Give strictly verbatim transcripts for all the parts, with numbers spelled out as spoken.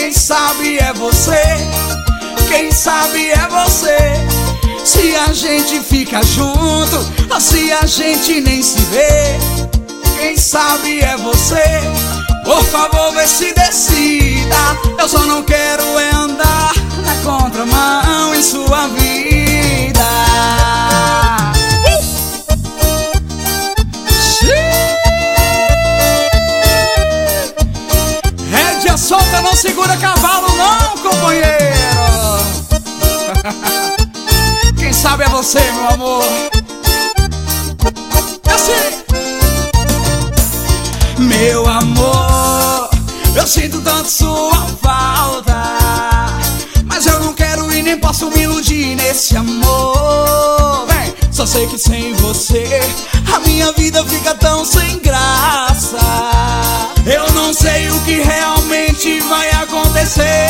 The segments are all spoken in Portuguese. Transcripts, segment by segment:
Quem sabe é você, quem sabe é você. Se a gente fica junto ou se a gente nem se vê. Quem sabe é você. Por favor, vê se decida. Eu só não quero é andar na contramão em sua vida. Rédea solta não segura cavalo não, companheiro. Quem sabe é você, meu amor. É assim. Meu amor, eu sinto tanto sua falta, mas eu não quero e nem posso me iludir nesse amor. Vem, só sei que sem você a minha vida fica tão sem graça. Eu não sei o que realmente vai acontecer.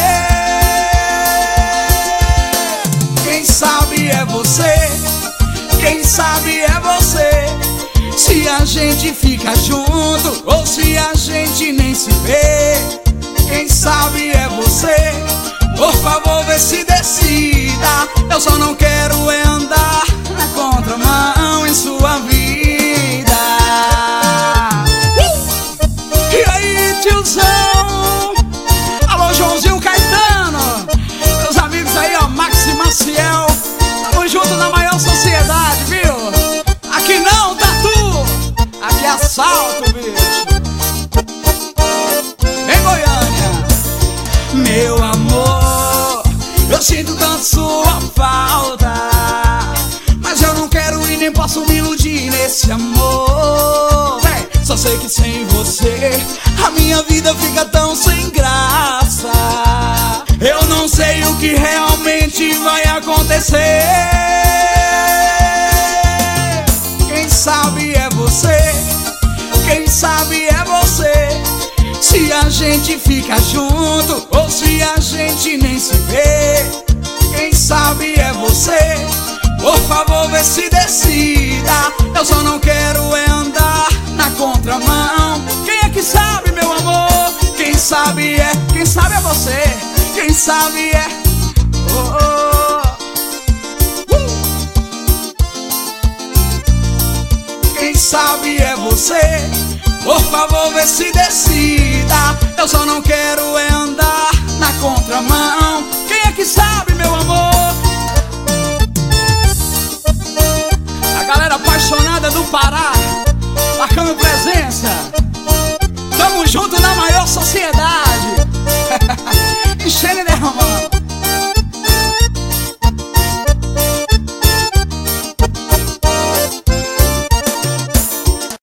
Quem sabe é você, quem sabe é você. Se a gente fica junto ou se a gente nem se vê. Quem sabe é você. Por favor, vê se decida. Eu só não quero é andar na contramão em sua vida. uh! E aí, tiozão? Alô, Joãozinho Caetano. Meus amigos aí, ó, Max e Maciel. Tamo junto na maior sociedade, viu? Aqui não, Tatu. Aqui é assalto, bicho. Vem, Goiânia. Meu amor, eu sinto tanto sua falta, mas eu não quero e nem posso me iludir nesse amor. Vem, só sei que sem você a minha vida fica tão sem graça. Eu não sei o que realmente vai acontecer. Quem sabe é você, quem sabe é você. Se a gente fica junto ou se a gente nem se vê. Quem sabe é você. Por favor, vê se decida. Eu só não quero é andar na contramão. Quem é que sabe, meu amor? Quem sabe é, quem sabe é você. Quem sabe é oh, oh. Quem sabe é você. Por favor, vê se decida. Eu só não quero é andar na contramão. Quem é que sabe, meu amor? A galera apaixonada do Pará, marcando presença. Tamo junto na maior sociedade.